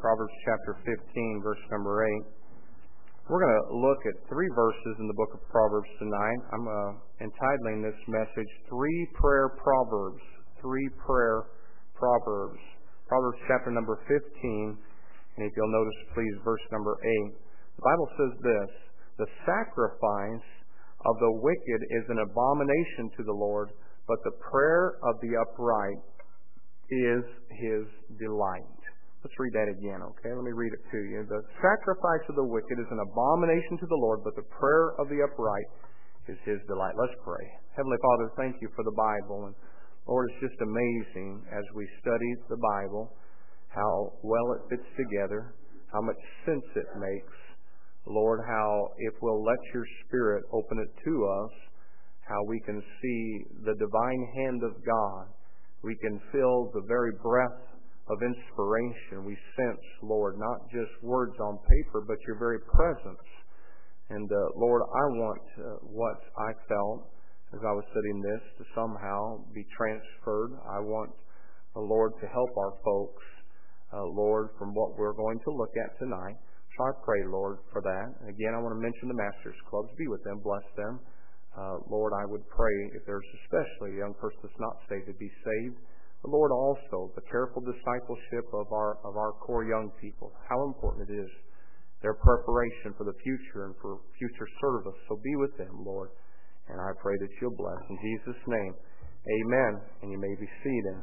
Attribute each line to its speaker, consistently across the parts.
Speaker 1: Proverbs chapter 15, verse number 8. We're going to look at three verses in the book of Proverbs tonight. I'm entitling this message, Three Prayer Proverbs. Three Prayer Proverbs. Proverbs chapter number 15, and if you'll notice, please, verse number 8. The Bible says this, "The sacrifice of the wicked is an abomination to the Lord, but the prayer of the upright is his delight." Let's read that again, okay? Let me read it to you. "The sacrifice of the wicked is an abomination to the Lord, but the prayer of the upright is his delight." Let's pray. Heavenly Father, thank you for the Bible. And Lord, it's just amazing as we study the Bible, how well it fits together, how much sense it makes. Lord, how if we'll let your Spirit open it to us, how we can see the divine hand of God. We can feel the very breath of inspiration. We sense, Lord, not just words on paper, but your very presence. And Lord, I want what I felt as I was studying this to somehow be transferred. I want, Lord, to help our folks, Lord, from what we're going to look at tonight. So I pray, Lord, for that. Again, I want to mention the Masters Clubs. Be with them. Bless them. Lord, I would pray if there's especially a young person that's not saved to be saved. But Lord, also the careful discipleship of our core young people. How important it is, their preparation for the future and for future service. So be with them, Lord. And I pray that you'll bless. In Jesus' name, amen. And you may be seated.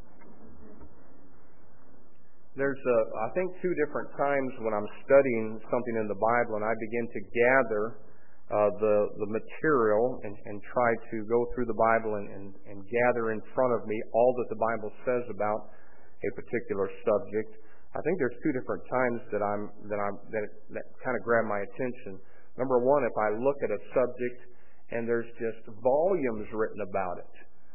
Speaker 1: There's, I think, two different times when I'm studying something in the Bible and I begin to gather the material and try to go through the Bible and gather in front of me all that the Bible says about a particular subject. I think there's two different times that kind of grab my attention. Number one, if I look at a subject and there's just volumes written about it,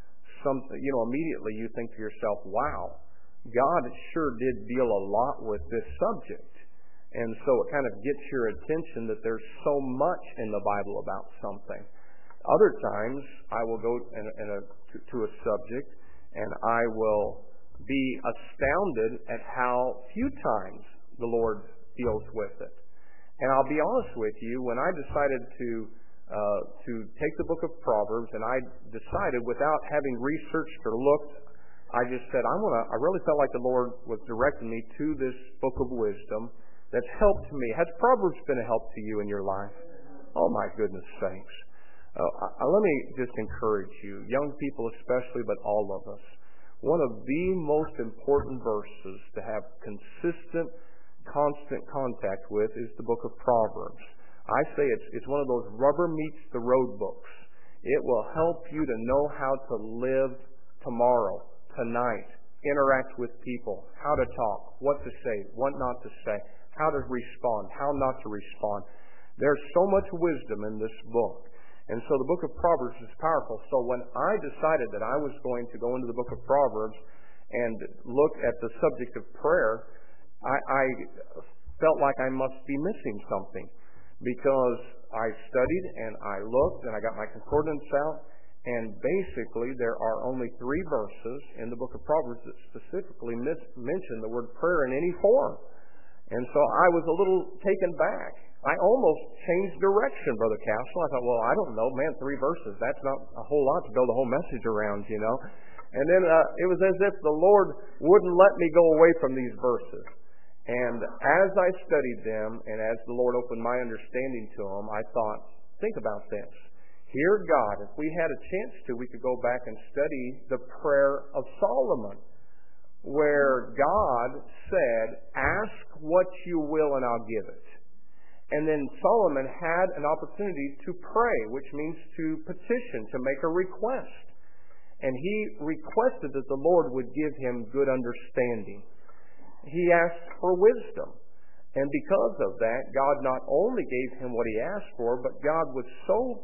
Speaker 1: immediately you think to yourself, wow, God sure did deal a lot with this subject. And so it kind of gets your attention that there's so much in the Bible about something. Other times, I will go to a subject and I will be astounded at how few times the Lord deals with it. And I'll be honest with you, when I decided to take the book of Proverbs, and I decided without having researched or looked, I just said, I really felt like the Lord was directing me to this book of wisdom that's helped me. Has Proverbs been a help to you in your life? Oh, my goodness sakes. Let me just encourage you, young people especially, but all of us. One of the most important verses to have consistent, constant contact with is the book of Proverbs. I say it's one of those rubber meets the road books. It will help you to know how to live tomorrow, tonight, interact with people, how to talk, what to say, what not to say, how to respond, how not to respond. There's so much wisdom in this book. And so the book of Proverbs is powerful. So when I decided that I was going to go into the book of Proverbs and look at the subject of prayer, I felt like I must be missing something, because I studied and I looked and I got my concordance out, and basically there are only three verses in the book of Proverbs that specifically mention the word prayer in any form. And so I was a little taken back. I almost changed direction, Brother Castle. I thought, well, I don't know, man, 3 verses. That's not a whole lot to build a whole message around, you know. And then it was as if the Lord wouldn't let me go away from these verses. And as I studied them, and as the Lord opened my understanding to them, I thought, think about this. Here, God, if we had a chance to, we could go back and study the prayer of Solomon, where God said, ask what you will and I'll give it. And then Solomon had an opportunity to pray, which means to petition, to make a request. And he requested that the Lord would give him good understanding. He asked for wisdom. And because of that, God not only gave him what he asked for, but God was so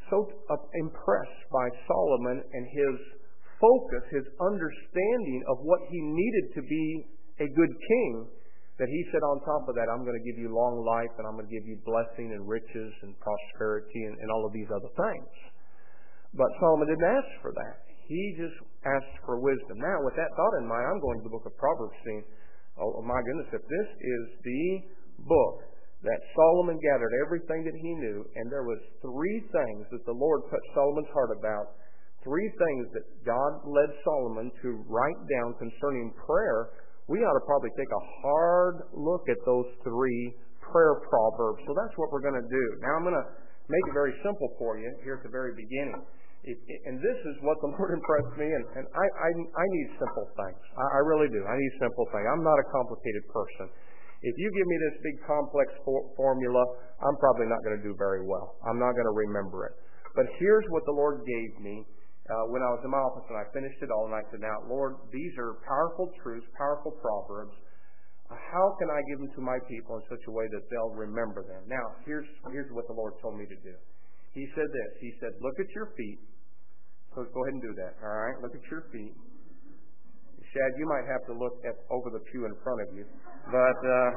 Speaker 1: impressed by Solomon and his focus, his understanding of what he needed to be a good king, that he said on top of that, I'm going to give you long life, and I'm going to give you blessing and riches and prosperity and all of these other things. But Solomon didn't ask for that. He just asked for wisdom. Now, with that thought in mind, I'm going to the book of Proverbs, seeing Oh my goodness, if this is the book that Solomon gathered everything that he knew, and there was 3 things that the Lord touched Solomon's heart about, 3 things that God led Solomon to write down concerning prayer, we ought to probably take a hard look at those 3 prayer proverbs. So that's what we're going to do. Now I'm going to make it very simple for you here at the very beginning. And this is what the Lord impressed me, and I need simple things. I really do. I need simple things. I'm not a complicated person. If you give me this big complex formula, I'm probably not going to do very well. I'm not going to remember it. But here's what the Lord gave me when I was in my office, and I finished it all, and I said, now, Lord, these are powerful truths, powerful proverbs. How can I give them to my people in such a way that they'll remember them? Now, here's what the Lord told me to do. He said this. He said, look at your feet. So go ahead and do that, all right? Look at your feet. Shad, you might have to look over the pew in front of you. But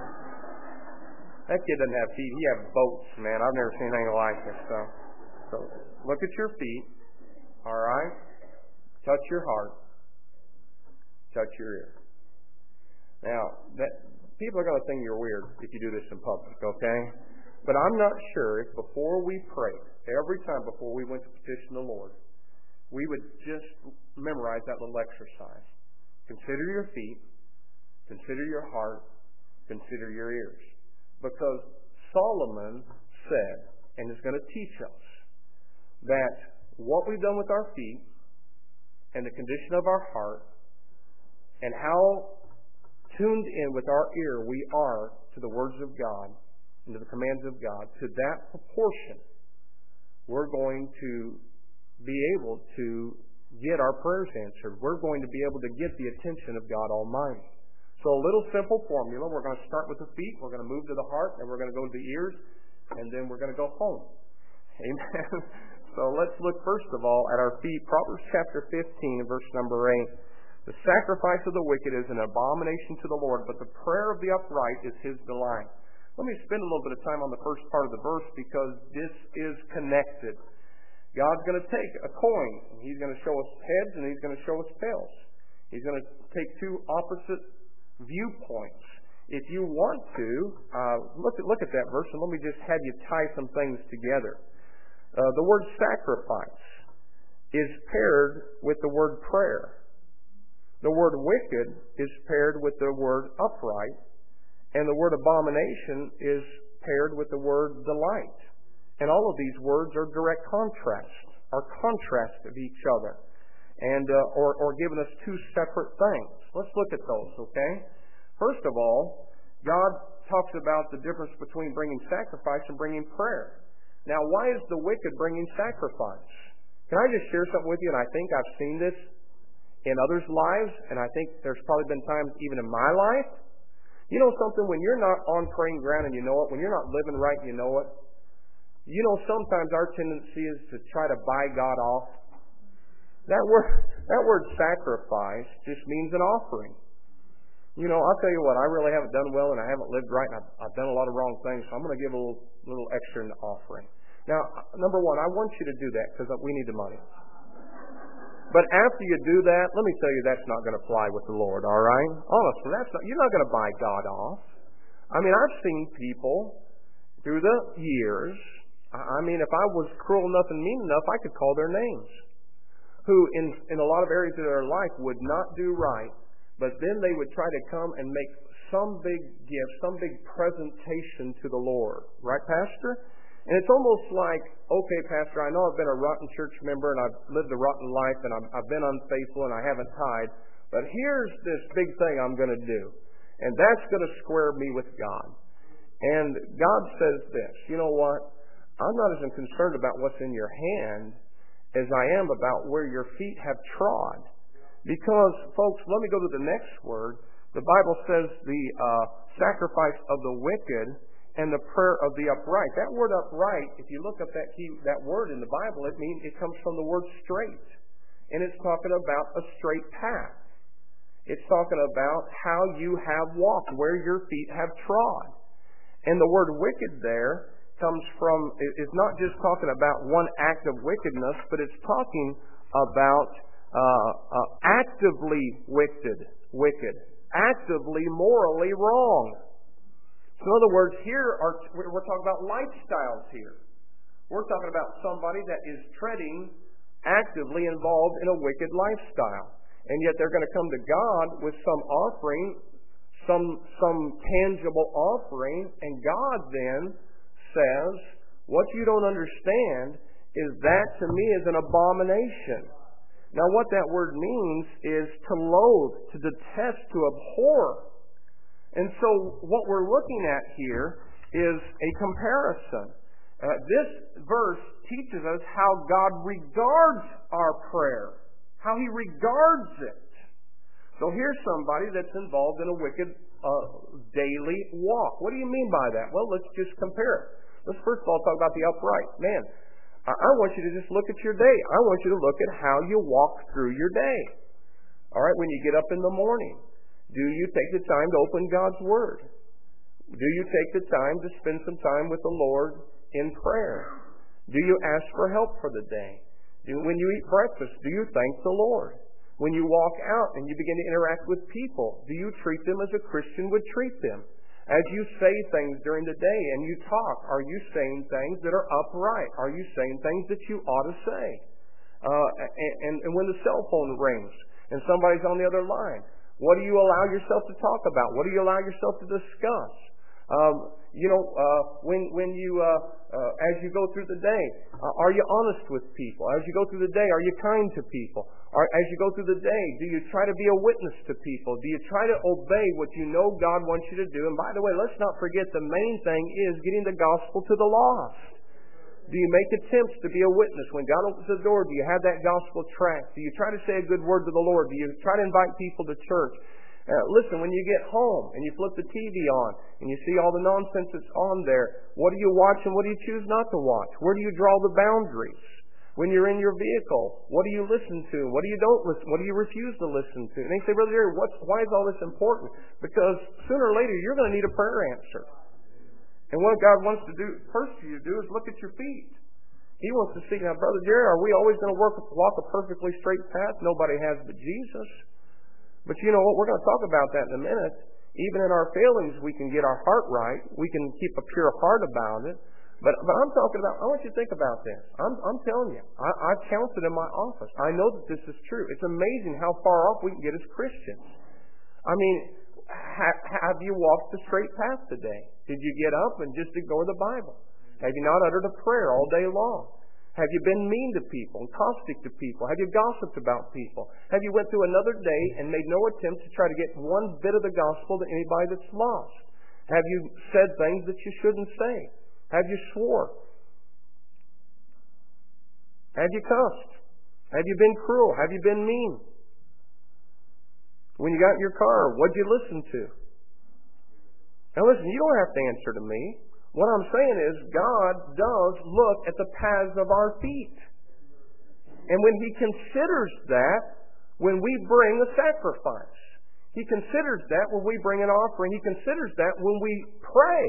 Speaker 1: that kid doesn't have feet. He has boats, man. I've never seen anything like it. So look at your feet, all right? Touch your heart. Touch your ear. Now, people are going to think you're weird if you do this in public, okay? But I'm not sure if before we prayed, every time before we went to petition the Lord, we would just memorize that little exercise. Consider your feet, consider your heart, consider your ears. Because Solomon said, and is going to teach us, that what we've done with our feet and the condition of our heart and how tuned in with our ear we are to the words of God and to the commands of God, to that proportion, we're going to be able to get our prayers answered. We're going to be able to get the attention of God Almighty. So a little simple formula. We're going to start with the feet. We're going to move to the heart. Then we're going to go to the ears. And then we're going to go home. Amen. So let's look first of all at our feet. Proverbs chapter 15, verse number 8. The sacrifice of the wicked is an abomination to the Lord, but the prayer of the upright is his delight. Let me spend a little bit of time on the first part of the verse because this is connected. God's going to take a coin, and he's going to show us heads, and he's going to show us tails. He's going to take 2 opposite viewpoints. If you want to, look at that verse, and let me just have you tie some things together. The word sacrifice is paired with the word prayer. The word wicked is paired with the word upright, and the word abomination is paired with the word delight. And all of these words are direct contrasts, are contrast of each other, and or giving us 2 separate things. Let's look at those, okay? First of all, God talks about the difference between bringing sacrifice and bringing prayer. Now, why is the wicked bringing sacrifice? Can I just share something with you? And I think I've seen this in others' lives, and I think there's probably been times even in my life. You know something? When you're not on praying ground and you know it, when you're not living right, you know it. You know, sometimes our tendency is to try to buy God off. That word sacrifice just means an offering. You know, I'll tell you what, I really haven't done well and I haven't lived right and I've done a lot of wrong things, so I'm going to give a little extra in the offering. Now, number one, I want you to do that because we need the money. But after you do that, let me tell you that's not going to fly with the Lord, all right? Honestly, you're not going to buy God off. I mean, I've seen people through the years, I mean, if I was cruel enough and mean enough, I could call their names, who in a lot of areas of their life would not do right, but then they would try to come and make some big gift, some big presentation to the Lord. Right, Pastor? And it's almost like, okay, Pastor, I know I've been a rotten church member and I've lived a rotten life and I've been unfaithful and I haven't tithed, but here's this big thing I'm going to do, and that's going to square me with God. And God says this, you know what? I'm not as concerned about what's in your hand as I am about where your feet have trod. Because, folks, let me go to the next word. The Bible says the sacrifice of the wicked and the prayer of the upright. That word upright, if you look up that word in the Bible, it comes from the word straight. And it's talking about a straight path. It's talking about how you have walked, where your feet have trod. And the word wicked there is not just talking about one act of wickedness, but it's talking about actively wicked, actively, morally wrong. So in other words, we're talking about lifestyles here. We're talking about somebody that is actively involved in a wicked lifestyle. And yet they're going to come to God with some offering, some tangible offering, and God then says, what you don't understand is that to me is an abomination. Now what that word means is to loathe, to detest, to abhor. And so what we're looking at here is a comparison. This verse teaches us how God regards our prayer, how He regards it. So here's somebody that's involved in a wicked daily walk. What do you mean by that? Well, let's just compare it. Let's first of all talk about the upright. Man, I want you to just look at your day. I want you to look at how you walk through your day. All right, when you get up in the morning, do you take the time to open God's Word? Do you take the time to spend some time with the Lord in prayer? Do you ask for help for the day? When you eat breakfast, do you thank the Lord? When you walk out and you begin to interact with people, do you treat them as a Christian would treat them? As you say things during the day and you talk, are you saying things that are upright? Are you saying things that you ought to say? And when the cell phone rings and somebody's on the other line, what do you allow yourself to talk about? What do you allow yourself to discuss? As you go through the day, are you honest with people? As you go through the day, are you kind to people? As you go through the day, do you try to be a witness to people? Do you try to obey what you know God wants you to do? And by the way, let's not forget the main thing is getting the gospel to the lost. Do you make attempts to be a witness? When God opens the door, do you have that gospel tract? Do you try to say a good word to the Lord? Do you try to invite people to church? Listen, when you get home and you flip the TV on and you see all the nonsense that's on there, what do you watch and what do you choose not to watch? Where do you draw the boundaries? When you're in your vehicle, what do you listen to? What do you don't listen? What do you refuse to listen to? And they say, Brother Jerry, why is all this important? Because sooner or later you're going to need a prayer answer. And what God wants to do first for you to do is look at your feet. He wants to see, now, Brother Jerry, are we always going to walk a perfectly straight path? Nobody has but Jesus. But you know what? We're going to talk about that in a minute. Even in our failings, we can get our heart right. We can keep a pure heart about it. But I'm talking about, I want you to think about this. I'm telling you, I've counseled in my office. I know that this is true. It's amazing how far off we can get as Christians. I mean, have you walked the straight path today? Did you get up and just ignore the Bible? Have you not uttered a prayer all day long? Have you been mean to people and caustic to people? Have you gossiped about people? Have you went through another day and made no attempt to try to get one bit of the gospel to anybody that's lost? Have you said things that you shouldn't say? Have you swore? Have you cussed? Have you been cruel? Have you been mean? When you got in your car, what'd you listen to? Now listen, you don't have to answer to me. What I'm saying is God does look at the paths of our feet. And when He considers that, when we bring a sacrifice, He considers that when we bring an offering, He considers that when we pray.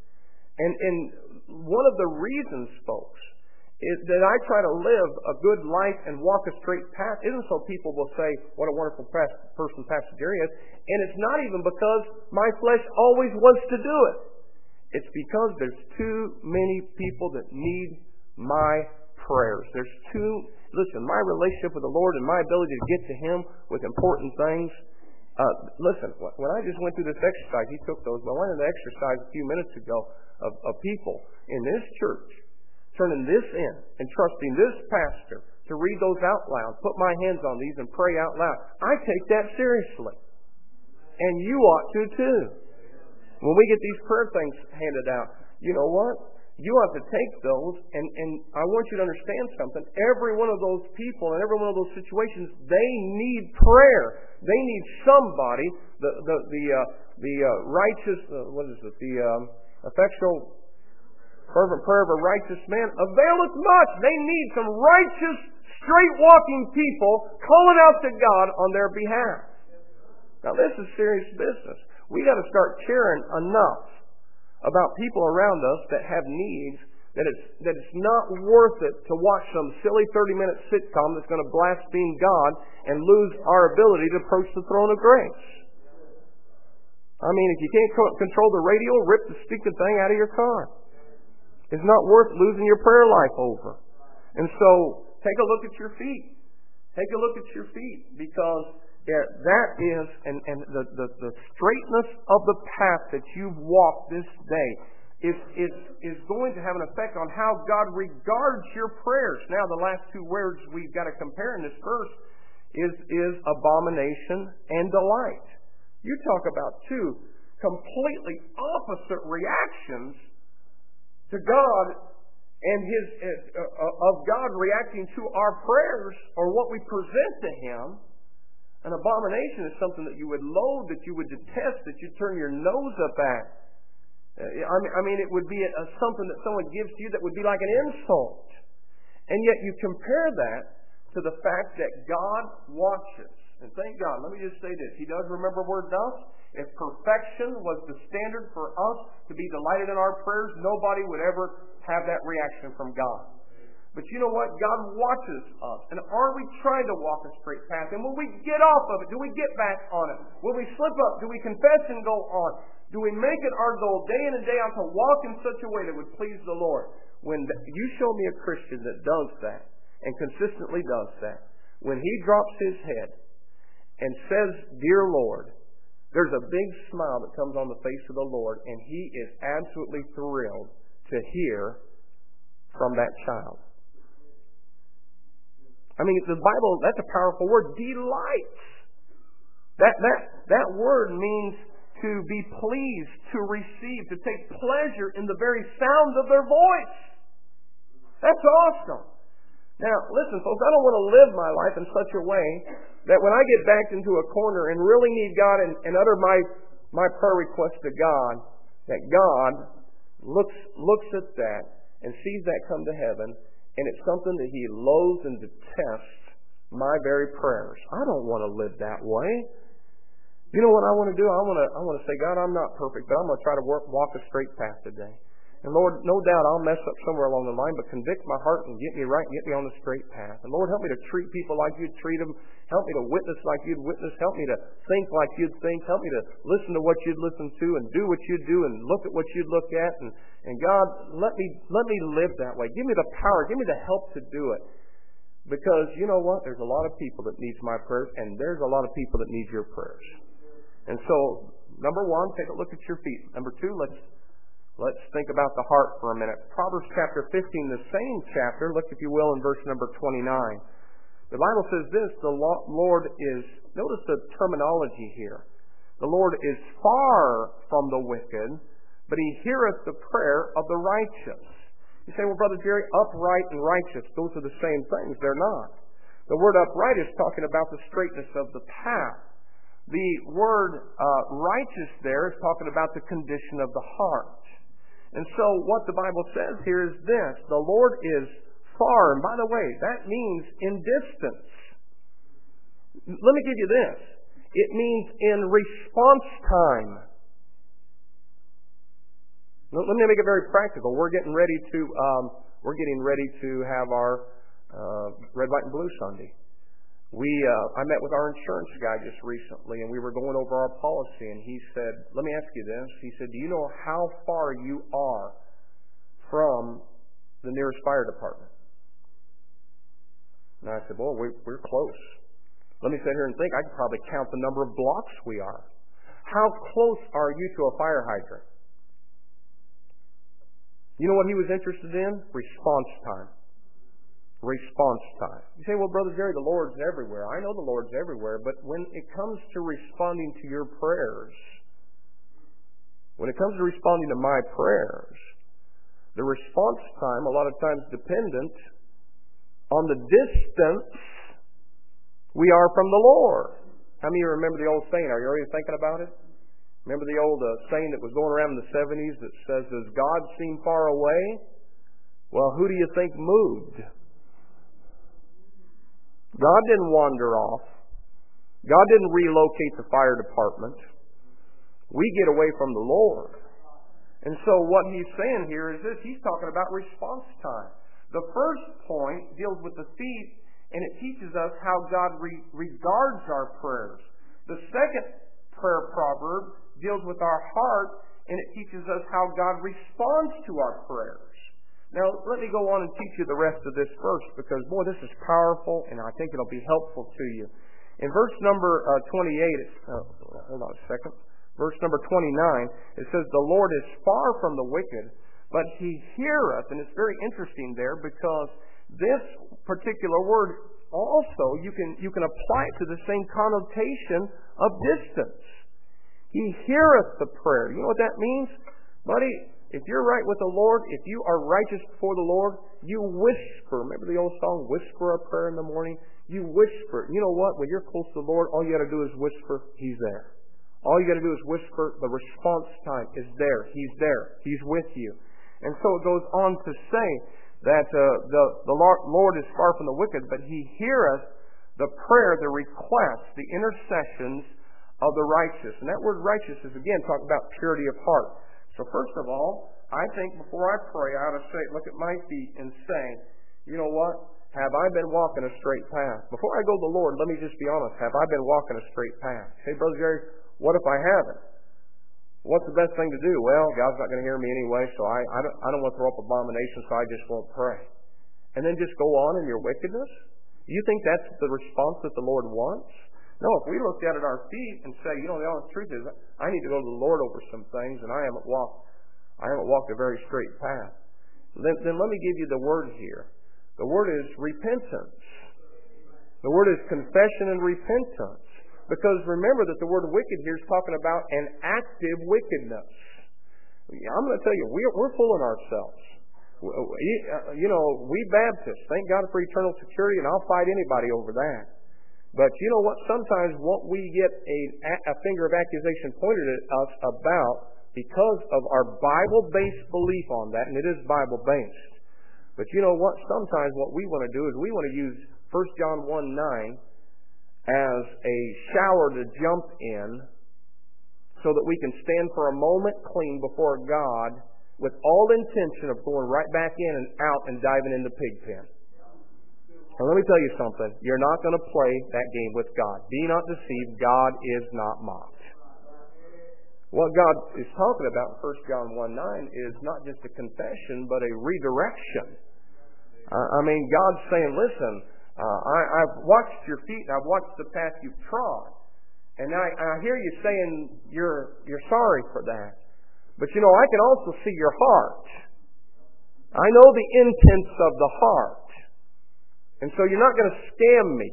Speaker 1: And one of the reasons, folks, is that I try to live a good life and walk a straight path isn't so people will say, what a wonderful person Pastor Jerry is. And it's not even because my flesh always wants to do it. It's because there's too many people that need my prayers. Listen, my relationship with the Lord and my ability to get to Him with important things. Listen, when I just went through this exercise, He took those, but I went into the exercise a few minutes ago of people in this church turning this in and trusting this pastor to read those out loud, put my hands on these and pray out loud. I take that seriously. And you ought to too. When we get these prayer things handed out, you know what? You have to take those, and I want you to understand something. Every one of those people and every one of those situations, they need prayer. They need somebody. The righteous, effectual, fervent prayer of a righteous man availeth much. They need some righteous, straight-walking people calling out to God on their behalf. Now, this is serious business. We got to start caring enough about people around us that have needs that it's not worth it to watch some silly 30-minute sitcom that's going to blaspheme God and lose our ability to approach the throne of grace. I mean, if you can't control the radio, rip the stupid thing out of your car. It's not worth losing your prayer life over. And so, take a look at your feet. Take a look at your feet, because that is, and the straightness of the path that you've walked this day is going to have an effect on how God regards your prayers. Now, the last two words we've got to compare in this verse is abomination and delight. You talk about two completely opposite reactions to God, and of God reacting to our prayers or what we present to Him. An abomination is something that you would loathe, that you would detest, that you'd turn your nose up at. I mean, it would be something that someone gives to you that would be like an insult. And yet you compare that to the fact that God watches. And thank God, let me just say this. He does remember we're dust. If perfection was the standard for us to be delighted in our prayers, nobody would ever have that reaction from God. But you know what? God watches us. And are we trying to walk a straight path? And will we get off of it? Do we get back on it? Will we slip up? Do we confess and go on? Do we make it our goal day in and day out to walk in such a way that would please the Lord? When you show me a Christian that does that and consistently does that, when he drops his head and says, "Dear Lord," there's a big smile that comes on the face of the Lord, and he is absolutely thrilled to hear from that child. I mean, the Bible, that's a powerful word, delights. That word means to be pleased, to receive, to take pleasure in the very sound of their voice. That's awesome. Now, listen, folks, I don't want to live my life in such a way that when I get backed into a corner and really need God and utter my prayer request to God, that God looks at that and sees that come to heaven, and it's something that He loathes and detests my very prayers. I don't want to live that way. You know what I want to do? I want to say, God, I'm not perfect, but I'm going to try to walk a straight path today. And Lord, no doubt I'll mess up somewhere along the line, but convict my heart and get me right and get me on the straight path. And Lord, help me to treat people like You'd treat them. Help me to witness like You'd witness. Help me to think like You'd think. Help me to listen to what You'd listen to and do what You'd do and look at what You'd look at. And God, let me live that way. Give me the power. Give me the help to do it. Because you know what? There's a lot of people that needs my prayers, and there's a lot of people that need your prayers. And so, number one, take a look at your feet. Number two, let's think about the heart for a minute. Proverbs chapter 15, the same chapter, look if you will in verse number 29. The Bible says this, the Lord is, notice the terminology here. The Lord is far from the wicked, but He heareth the prayer of the righteous. You say, well, Brother Jerry, upright and righteous, those are the same things. They're not. The word upright is talking about the straightness of the path. The word righteous there is talking about the condition of the heart. And so what the Bible says here is this, the Lord is far. And by the way, that means in distance. Let me give you this. It means in response time. Let me make it very practical. We're getting ready to have our Red, White, and Blue Sunday. I met with our insurance guy just recently, and we were going over our policy, and he said, let me ask you this. He said, do you know how far you are from the nearest fire department? And I said, well, we're close. Let me sit here and think. I could probably count the number of blocks we are. How close are you to a fire hydrant? You know what he was interested in? Response time. Response time. You say, well, Brother Jerry, the Lord's everywhere. I know the Lord's everywhere, but when it comes to responding to your prayers, when it comes to responding to my prayers, the response time, a lot of times dependent on the distance we are from the Lord. How many of you remember the old saying? Are you already thinking about it? Remember the old saying that was going around in the 70s that says, does God seem far away? Well, who do you think moved? God didn't wander off. God didn't relocate the fire department. We get away from the Lord. And so what He's saying here is this. He's talking about response time. The first point deals with the feet, and it teaches us how God regards our prayers. The second prayer proverb deals with our heart, and it teaches us how God responds to our prayers. Now, let me go on and teach you the rest of this verse, because, boy, this is powerful, and I think it'll be helpful to you. In verse number 28, hold on a second. Verse number 29, it says, "The Lord is far from the wicked, but He heareth." And it's very interesting there, because this particular word also, you can apply it to the same connotation of distance. He heareth the prayer. You know what that means? Buddy, if you're right with the Lord, if you are righteous before the Lord, you whisper. Remember the old song, "Whisper a prayer in the morning"? You whisper. You know what? When you're close to the Lord, all you got to do is whisper. He's there. All you got to do is whisper. The response time is there. He's there. He's with you. And so it goes on to say that the Lord is far from the wicked, but He heareth the prayer, the requests, the intercessions of the righteous. And that word righteous is, again, talking about purity of heart. So first of all, I think before I pray, I ought to say, look at my feet and say, you know what? Have I been walking a straight path? Before I go to the Lord, let me just be honest. Have I been walking a straight path? Hey, Brother Jerry, what if I haven't? What's the best thing to do? Well, God's not going to hear me anyway, so I don't want to throw up abominations, so I just won't pray. And then just go on in your wickedness? You think that's the response that the Lord wants? No, if we looked at our feet and say, you know, the honest truth is, I need to go to the Lord over some things, and I haven't walked a very straight path. Then let me give you the word here. The word is repentance. The word is confession and repentance. Because remember that the word wicked here is talking about an active wickedness. I'm going to tell you, we're fooling ourselves. You know, we Baptists, thank God for eternal security, and I'll fight anybody over that. But you know what? Sometimes what we get a finger of accusation pointed at us about, because of our Bible-based belief on that, and it is Bible-based. But you know what? Sometimes what we want to do is we want to use 1 John 1:9 as a shower to jump in so that we can stand for a moment clean before God with all intention of going right back in and out and diving in the pig pen. And let me tell you something. You're not going to play that game with God. Be not deceived. God is not mocked. What God is talking about in 1 John 1:9 is not just a confession, but a redirection. I mean, God's saying, listen, I've watched your feet, and I've watched the path you've trod. And I hear you saying you're sorry for that. But you know, I can also see your heart. I know the intents of the heart. And so you're not going to scam me.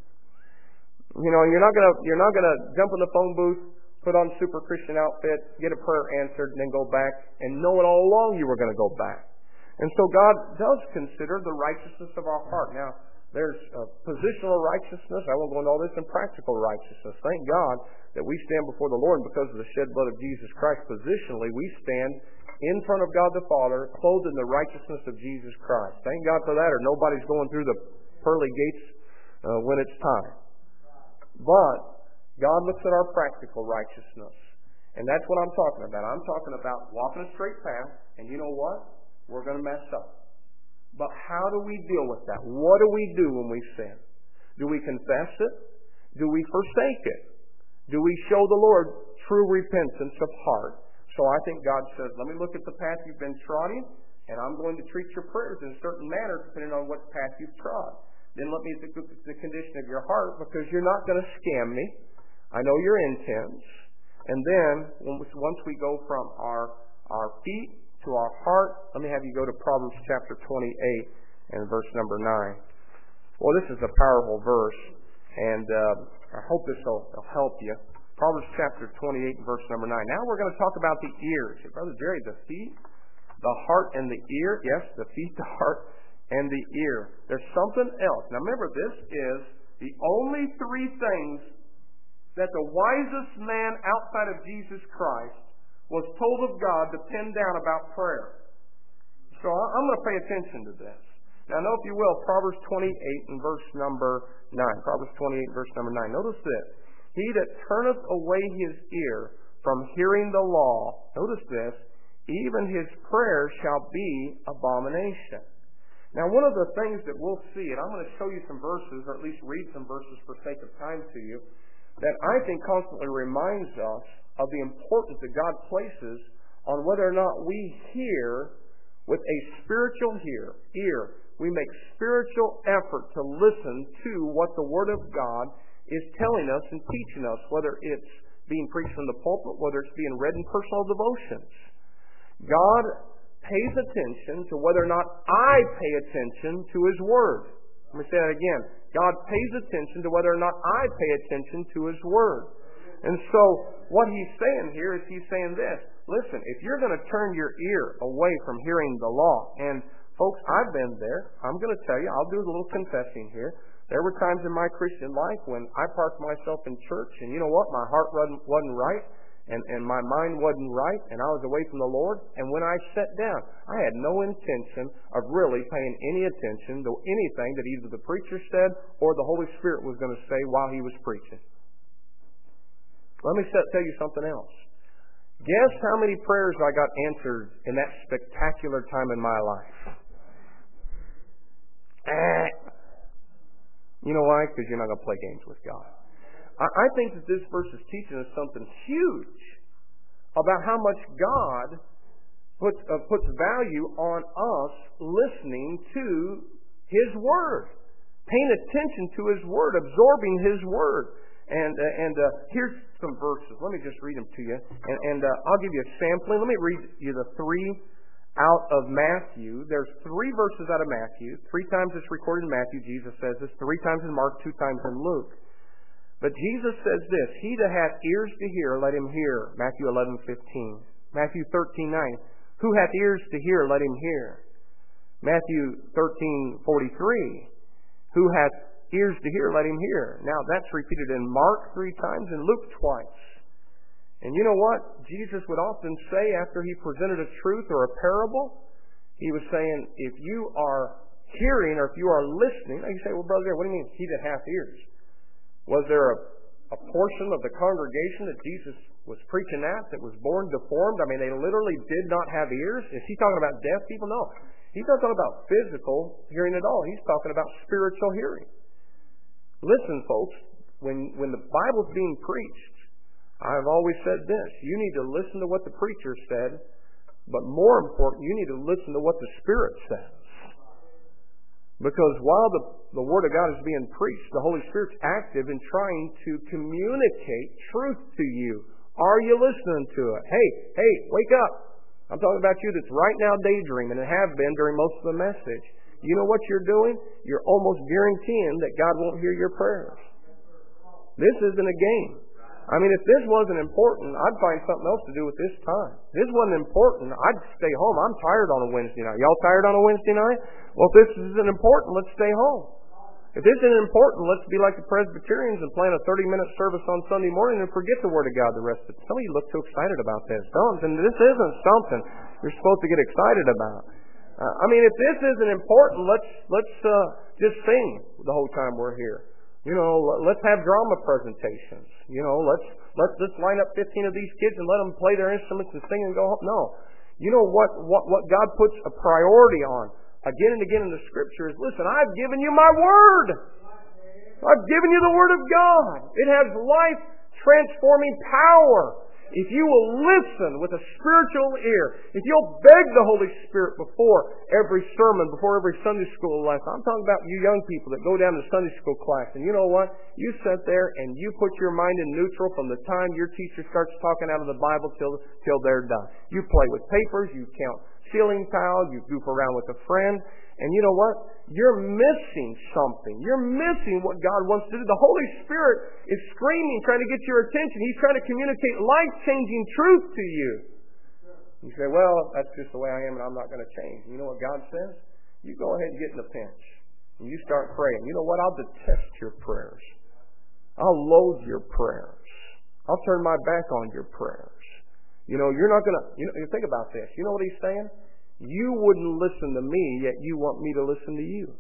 Speaker 1: You know, you're not going to jump in the phone booth, put on a super Christian outfit, get a prayer answered, and then go back and know it all along you were going to go back. And so God does consider the righteousness of our heart. Now, there's positional righteousness. I won't go into all this, and practical righteousness. Thank God that we stand before the Lord, and because of the shed blood of Jesus Christ, positionally, we stand in front of God the Father, clothed in the righteousness of Jesus Christ. Thank God for that, or nobody's going through the pearly gates when it's time. But God looks at our practical righteousness, and that's what I'm talking about. I'm talking about walking a straight path, and you know what? We're going to mess up. But how do we deal with that? What do we do when we sin? Do we confess it? Do we forsake it? Do we show the Lord true repentance of heart? So I think God says, let me look at the path you've been trotting, and I'm going to treat your prayers in a certain manner depending on what path you've trod. Then let me look at the condition of your heart, because you're not going to scam me. I know your intents. And then, once we go from our feet to our heart, let me have you go to Proverbs chapter 28 and verse number 9. Well, this is a powerful verse, and I hope this will help you. Proverbs chapter 28 and verse number 9. Now we're going to talk about the ears. Brother Jerry, the feet, the heart, and the ear. Yes, the feet, the heart, and the ear. There's something else. Now remember, this is the only three things that the wisest man outside of Jesus Christ was told of God to pin down about prayer. So I'm going to pay attention to this. Now, note, if you will, Proverbs 28 and verse number 9. Proverbs 28 and verse number 9. Notice this. He that turneth away his ear from hearing the law, notice this, even his prayer shall be abomination. Now, one of the things that we'll see, and I'm going to show you some verses, or at least read some verses for sake of time to you, that I think constantly reminds us of the importance that God places on whether or not we hear with a spiritual ear. We make spiritual effort to listen to what the Word of God is telling us and teaching us, whether it's being preached from the pulpit, whether it's being read in personal devotions. God pays attention to whether or not I pay attention to His Word. Let me say that again. God pays attention to whether or not I pay attention to His Word. And so, what He's saying here is He's saying this. Listen, if you're going to turn your ear away from hearing the law, and folks, I've been there. I'm going to tell you, I'll do a little confessing here. There were times in my Christian life when I parked myself in church, and you know what? My heart wasn't right, and my mind wasn't right, and I was away from the Lord. And when I sat down, I had no intention of really paying any attention to anything that either the preacher said or the Holy Spirit was going to say while he was preaching. Let me tell you something else. Guess how many prayers I got answered in that spectacular time in my life? You know why? Because you're not going to play games with God. I think that this verse is teaching us something huge about how much God puts value on us listening to His Word, paying attention to His Word, absorbing His Word. And here's some verses. Let me just read them to you. And I'll give you a sampling. Let me read you the three out of Matthew. There's three verses out of Matthew. 3 times it's recorded in Matthew. Jesus says this. 3 times in Mark, 2 times in Luke. But Jesus says this. He that hath ears to hear, let him hear. Matthew 11:15. Matthew 13:9. Who hath ears to hear, let him hear. Matthew 13:43. Who hath ears to hear, let him hear. Now that's repeated in Mark 3 times and Luke twice. And you know what Jesus would often say after He presented a truth or a parable? He was saying, if you are hearing or if you are listening, now you say, well, Brother, what do you mean, he that hath ears? Was there a portion of the congregation that Jesus was preaching at that was born deformed? I mean, they literally did not have ears? Is He talking about deaf people? No. He's not talking about physical hearing at all. He's talking about spiritual hearing. Listen, folks, when the Bible's being preached, I've always said this. You need to listen to what the preacher said, but more important, you need to listen to what the Spirit says. Because while the Word of God is being preached, the Holy Spirit's active in trying to communicate truth to you. Are you listening to it? Hey, wake up. I'm talking about you that's right now daydreaming and have been during most of the message. You know what you're doing? You're almost guaranteeing that God won't hear your prayers. This isn't a game. I mean, if this wasn't important, I'd find something else to do with this time. If this wasn't important, I'd stay home. I'm tired on a Wednesday night. Y'all tired on a Wednesday night? Well, if this isn't important, let's stay home. If this isn't important, let's be like the Presbyterians and plan a 30-minute service on Sunday morning and forget the Word of God the rest of it. Some of you look so excited about this. And this isn't something you're supposed to get excited about. I mean, if this isn't important, let's just sing the whole time we're here. You know, let's have drama presentations. You know, let's just line up 15 of these kids and let them play their instruments and sing and go home. No. You know what God puts a priority on again and again in the Scripture is, listen, I've given you my Word. I've given you the Word of God. It has life-transforming power. If you will listen with a spiritual ear, if you'll beg the Holy Spirit before every sermon, before every Sunday school lesson. I'm talking about you young people that go down to Sunday school class, and you know what? You sit there and you put your mind in neutral from the time your teacher starts talking out of the Bible till they're done. You play with papers, you count ceiling tile, you goof around with a friend, and you know what? You're missing something. You're missing what God wants to do. The Holy Spirit is screaming, trying to get your attention. He's trying to communicate life-changing truth to you. You say, well, that's just the way I am and I'm not going to change. You know what God says? You go ahead and get in a pinch. And you start praying. You know what? I'll detest your prayers. I'll loathe your prayers. I'll turn my back on your prayers. You know, you're not going to, you think about this. You know what He's saying? You wouldn't listen to me, yet you want me to listen to you.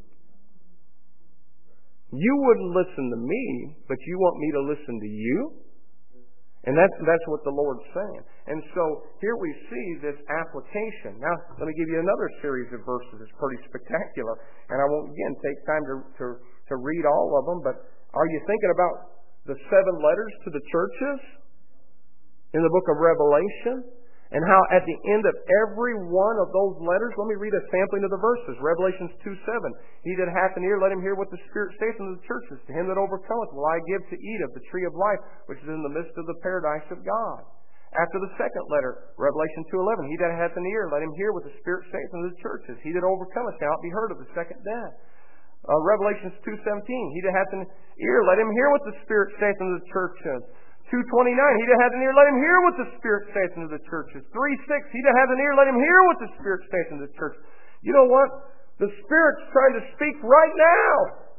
Speaker 1: You wouldn't listen to me, but you want me to listen to you? And that's what the Lord's saying. And so here we see this application. Now, let me give you another series of verses. It's pretty spectacular. And I won't, again, take time to read all of them, but are you thinking about the 7 letters to the churches? in the book of Revelation, and how at the end of every one of those letters, let me read a sampling of the verses. Revelations 2:7. He that hath an ear, let him hear what the Spirit saith unto the churches. To him that overcometh will I give to eat of the tree of life, which is in the midst of the paradise of God. After the second letter, Revelation 2:11. He that hath an ear, let him hear what the Spirit saith unto the churches. He that overcometh shall not be heard of the second death. Revelations 2:17. He that hath an ear, let him hear what the Spirit saith unto the churches. 2:29, he that hath an ear, let him hear what the Spirit saith unto the churches. 3:6, he that hath an ear, let him hear what the Spirit saith unto the church. You know what? The Spirit's trying to speak right now.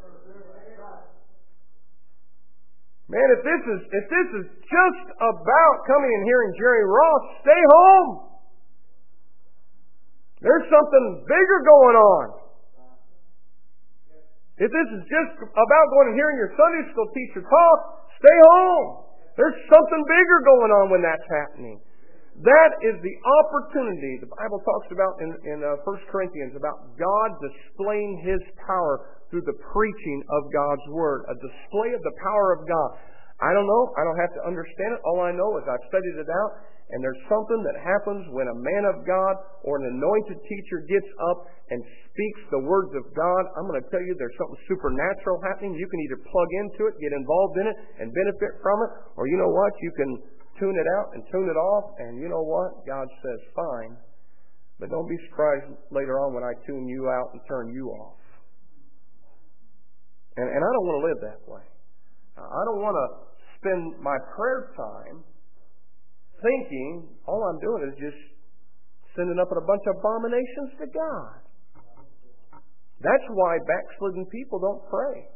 Speaker 1: Man, if this is just about coming and hearing Jerry Ross, stay home. There's something bigger going on. If this is just about going and hearing your Sunday school teacher talk, stay home. There's something bigger going on when that's happening. That is the opportunity the Bible talks about in 1 Corinthians about God displaying His power through the preaching of God's Word. A display of the power of God. I don't know. I don't have to understand it. All I know is I've studied it out. And there's something that happens when a man of God or an anointed teacher gets up and speaks the words of God. I'm going to tell you there's something supernatural happening. You can either plug into it, get involved in it, and benefit from it. Or you know what? You can tune it out and tune it off. And you know what? God says, fine. But don't be surprised later on when I tune you out and turn you off. And I don't want to live that way. I don't want to spend my prayer time thinking all I'm doing is just sending up a bunch of abominations to God. That's why backslidden people don't pray.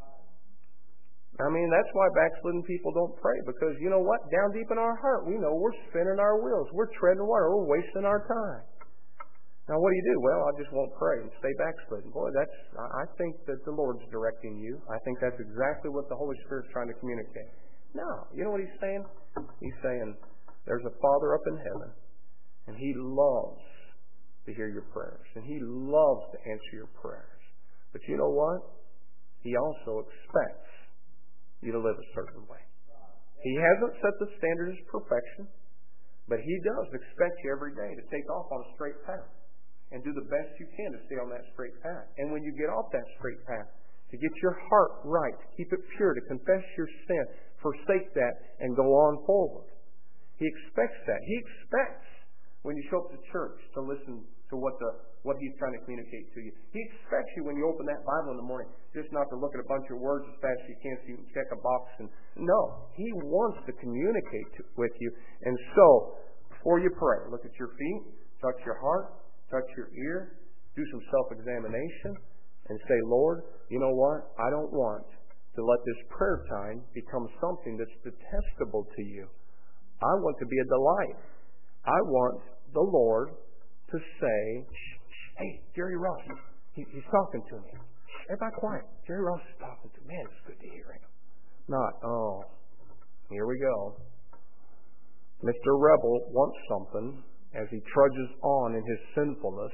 Speaker 1: I mean, that's why backslidden people don't pray. Because you know what? Down deep in our heart, we know we're spinning our wheels. We're treading water. We're wasting our time. Now, what do? Well, I just won't pray and stay backslidden. Boy, I think that the Lord's directing you. I think that's exactly what the Holy Spirit's trying to communicate. No. You know what He's saying? He's saying, there's a Father up in heaven, and He loves to hear your prayers, and He loves to answer your prayers. But you know what? He also expects you to live a certain way. He hasn't set the standard as perfection, but He does expect you every day to take off on a straight path and do the best you can to stay on that straight path. And when you get off that straight path, to get your heart right, to keep it pure, to confess your sin, forsake that, and go on forward. He expects that. He expects when you show up to church to listen to what He's trying to communicate to you. He expects you when you open that Bible in the morning just not to look at a bunch of words as fast as you can so you can check a box. No, He wants to communicate with you. And so, before you pray, look at your feet, touch your heart, touch your ear, do some self-examination, and say, Lord, you know what? I don't want to let this prayer time become something that's detestable to you. I want to be a delight. I want the Lord to say, hey, Jerry Ross, he's talking to me. Everybody quiet. Jerry Ross is talking to me. Man, it's good to hear him. Not, oh, here we go. Mr. Rebel wants something as he trudges on in his sinfulness.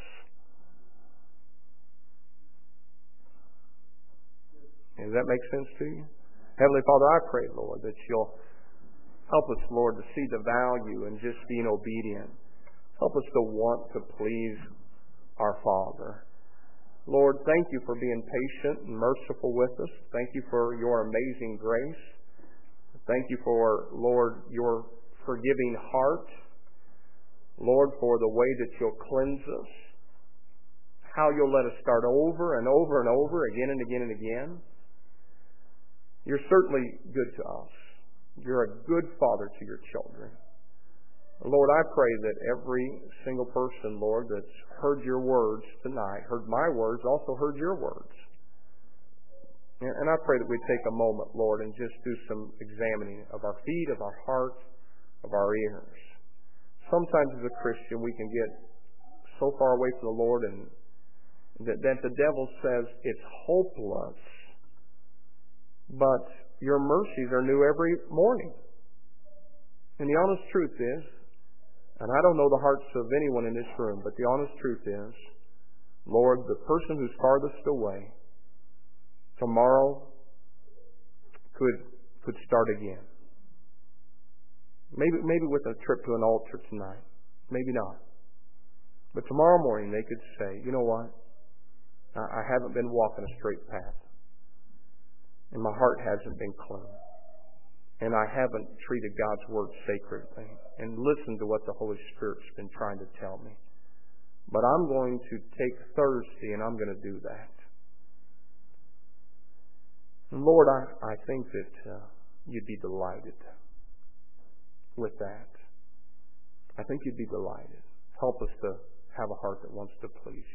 Speaker 1: Does that make sense to you? Heavenly Father, I pray, Lord, that You'll help us, Lord, to see the value in just being obedient. Help us to want to please our Father. Lord, thank You for being patient and merciful with us. Thank You for Your amazing grace. Thank You for, Lord, Your forgiving heart. Lord, for the way that You'll cleanse us. How You'll let us start over and over and over, again and again and again. You're certainly good to us. You're a good Father to Your children. Lord, I pray that every single person, Lord, that's heard Your words tonight, heard my words, also heard Your words. And I pray that we take a moment, Lord, and just do some examining of our feet, of our heart, of our ears. Sometimes as a Christian we can get so far away from the Lord and that the devil says it's hopeless. But Your mercies are new every morning. And the honest truth is, and I don't know the hearts of anyone in this room, but the honest truth is, Lord, the person who's farthest away, tomorrow could start again. Maybe with a trip to an altar tonight. Maybe not. But tomorrow morning they could say, you know what? I haven't been walking a straight path. And my heart hasn't been clean. And I haven't treated God's Word sacredly and listened to what the Holy Spirit's been trying to tell me. But I'm going to take Thursday and I'm going to do that. And Lord, I think that you'd be delighted with that. I think you'd be delighted. Help us to have a heart that wants to please you.